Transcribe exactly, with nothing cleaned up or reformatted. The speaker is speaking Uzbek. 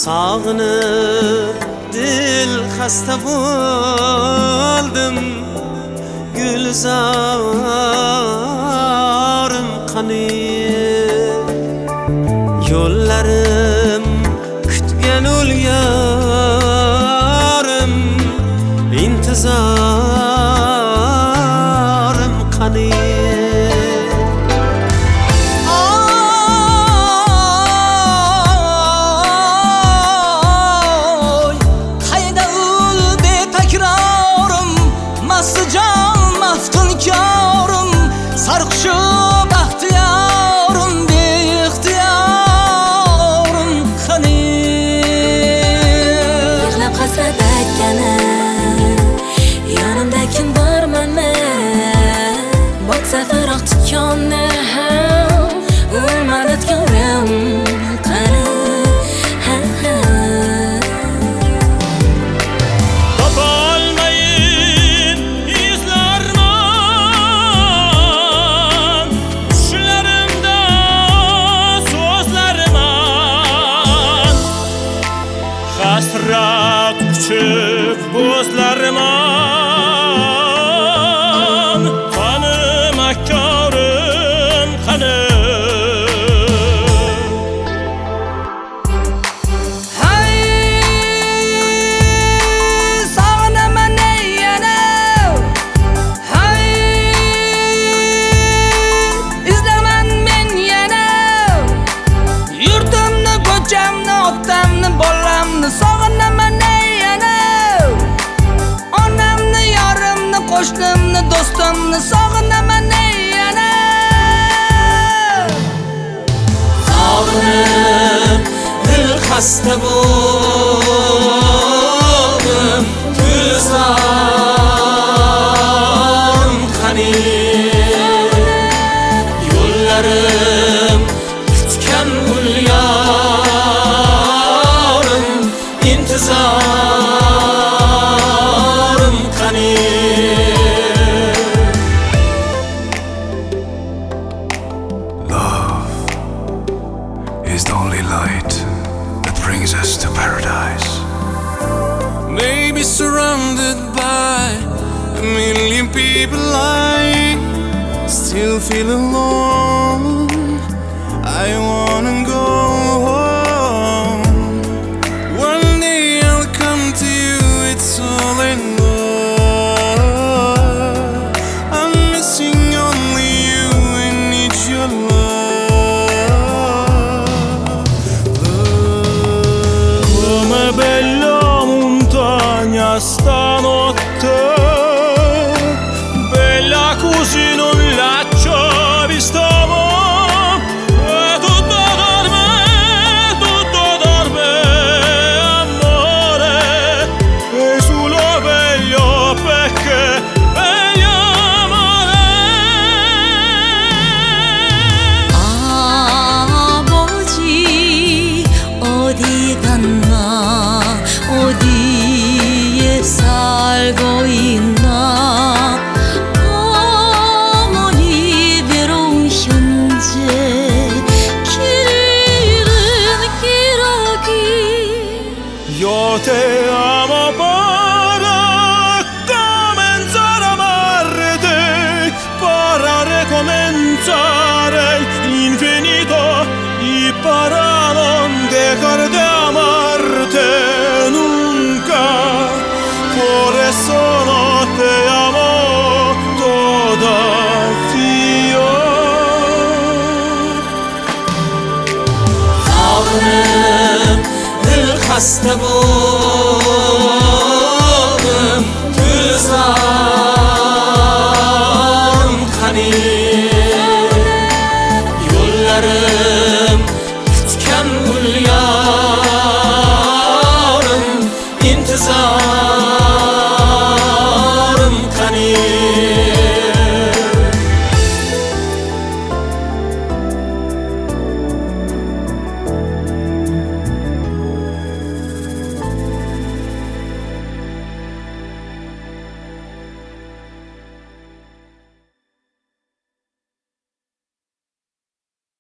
Sağınıp dil hasta buldum, Gülzarım kanıyor. Yollarım kütgen ol yarım, intizarım kanıyor. Sarıqşı baxtiyorim beixtiyorim qani Yig'lab hasrat aytgani yonimda kim bor mana botsa firoq tutgani o'lmadatganim qani Hasrat küçük bozlarıman, tanımak körüm kanı. Hay sağınaman eyyene, hay izlemen men yene, yurtumni ko'chamni otamni bolamni sog'inaman eyyene, onamni yorimni qo'shnimni do'stimni sog'inaman eyyene. Sağınıp dil hasta buldum, Gülzarım kanıyor. Yollarım kütken ul yarım, intizarım kanıyor. Love is the only light that brings us to paradise. Maybe surrounded by a million people, I still feel alone. I wanna go home. One day I'll come to you, it's all I know. I'm missing only you, I need your love. Come bello montagna stanotte, bella così non l'ho vista mai. E tutto dorme, tutto dorme, amore, e solo bello perché bello amore. 아버지 어디 갔나 어디에 살고 있나 어머니 외로운 현재 길은 기러기 Io te amo para comenzare a amarti, para ricominciare l'infinito y para non dejar de amarte nunca. Por eso no te amo todavía. Sağınıp dil hasta buldum, Gülzarım kanıyor. Yollarım kütken ul yarım, intizarım kanıyor.